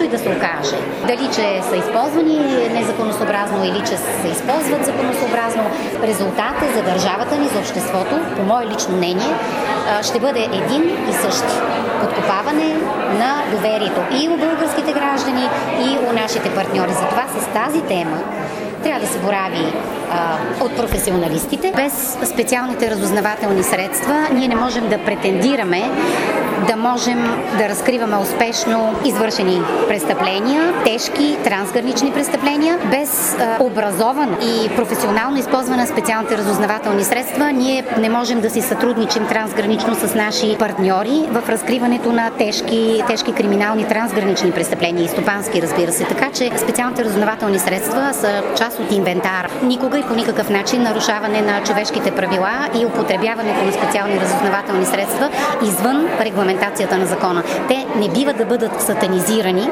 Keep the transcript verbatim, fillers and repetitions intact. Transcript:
каквото и да се окаже. Дали, че са използвани незаконосъобразно или че се използват законосъобразно, резултатът за държавата ни, за обществото, по мое лично мнение, ще бъде един и същи. Подкопаване на доверието и у българските граждани, и у нашите партньори. Затова с тази тема трябва да се борави а, от професионалистите. Без специалните разузнавателни средства ние не можем да претендираме да можем да разкриваме успешно извършени престъпления, тежки трансгранични престъпления. Без а, образован и професионално използване на специалните разузнавателни средства ние не можем да си сътрудничим трансгранично с наши партньори в разкриването на тежки, тежки криминални трансгранични престъпления и стопански, разбира се. Така че специалните разузнавателни средства са част от инвентар. Никога и по никакъв начин нарушаване на човешките правила и употребяването на специални разузнавателни средства извън регламентацията на закона. Те не бива да бъдат сатанизирани.